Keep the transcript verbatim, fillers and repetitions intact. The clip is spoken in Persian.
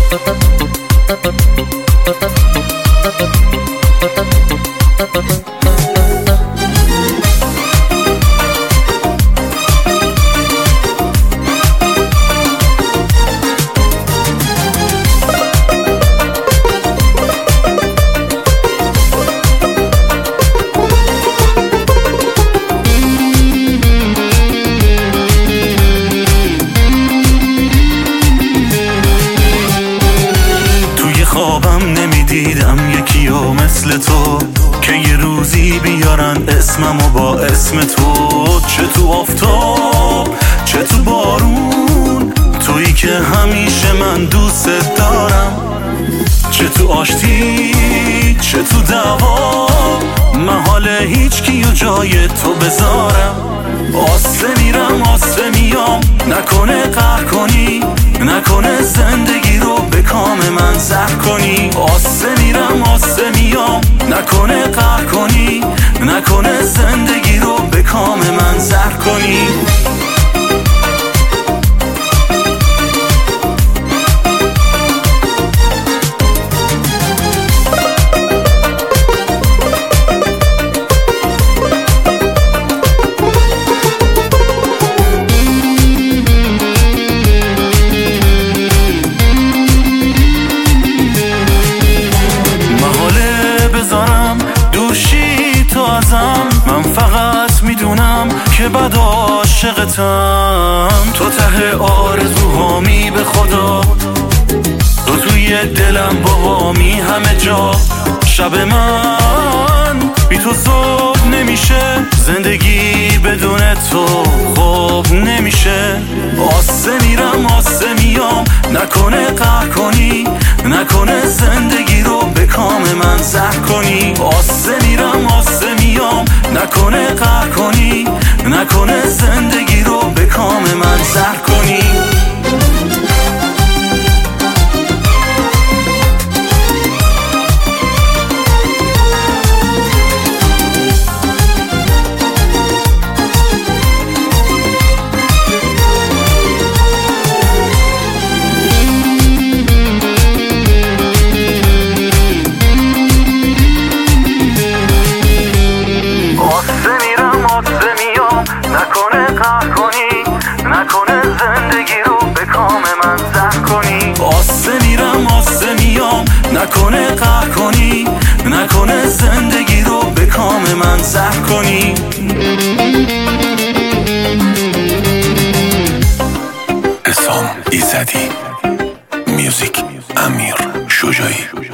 خوابم نمیدیدم یکی و مثل تو که یه روزی بیارن اسممو با اسم تو. چه تو آفتاب چه تو بارون، تویی که همیشه من دوست دارم. چه تو آشتی چه تو دعوا، محال هیچ کیو جای تو بذارم. آسه میرم آسه میام، نکنه قهر کنی، نکنه زندگی رو به کام من زهر کنی. آسه میرم آسه میام، نکنه قهر کنی، نکنه زندگی رو به کام من زهر کنی. من فقط میدونم که بد عاشقتم، تو ته آرزوهامی به خدا، تو توی دلم باهامی همه جا. شب من بی تو صبح نمیشه، زندگی بدون تو خوب نمیشه. آسه میرم آسه میام، نکنه قهر کنی، نکنه زندگی رو به کام من زهر کنی. آسه میرم آسه میام، نکنه قهر کنی، نکنه زندگی رو به کام من زهر کنی. نکنه قهر کنی، نکنه زندگی رو به کام من زهر کنی. آسه میرم آسه میام، نکنه قهر کنی، نکنه زندگی رو به کام من زهر کنی. حسام ایزدی، میوزیک امیر شجاعی.